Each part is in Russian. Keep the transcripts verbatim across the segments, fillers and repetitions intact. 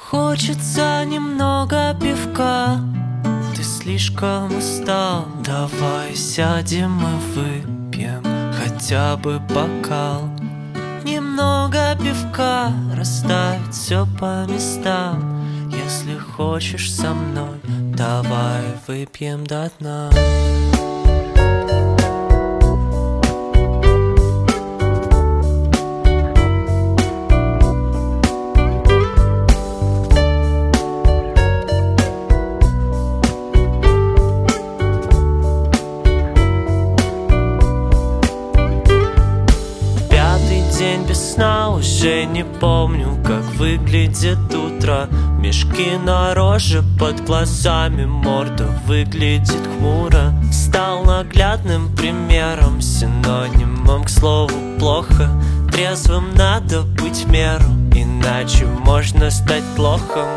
Хочется немного пивка, ты слишком устал. Давай сядем и выпьем хотя бы бокал. Немного пивка расставить все по местам. Если хочешь со мной, давай выпьем до дна. День без сна, уже не помню, как выглядит утро. Мешки на роже, под глазами морда выглядит хмуро. Стал наглядным примером, синонимом к слову плохо. Трезвым надо быть в меру, иначе можно стать лохом.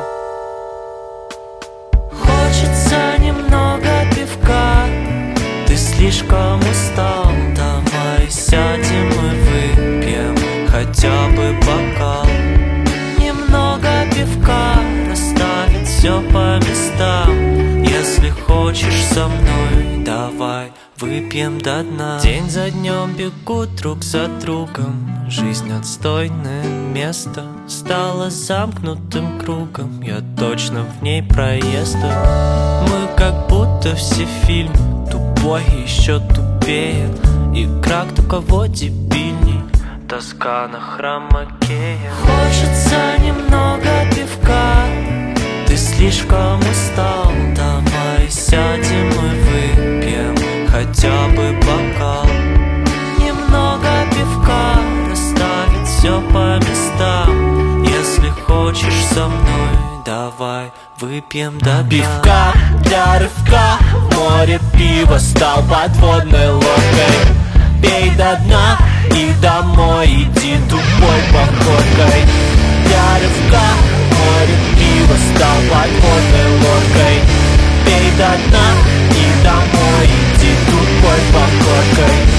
Хочется немного пивка, ты слишком устал. Давай сядем и выпьем хотя бы бокал. Немного пивка расставить все по местам. Если хочешь со мной, давай выпьем до дна. День за днем бегут друг за другом. Жизнь отстойное место стала замкнутым кругом. Я точно в ней проезду. Мы как будто все фильмы, тупой еще тупее. Игра кто кого дебильней, тоска на хромакее. Хочется немного пивка, ты слишком устал. Давай сядем и выпьем хотя бы бокал. Немного пивка расставить все по местам. Если хочешь со мной, давай выпьем до дна. Пивка для рывка, море пива стал подводной лодкой. Пей до дна и домой иди тупой походкой. Для рывка море пива стал подводной лодкой. Пей до дна и домой иди тупой походкой.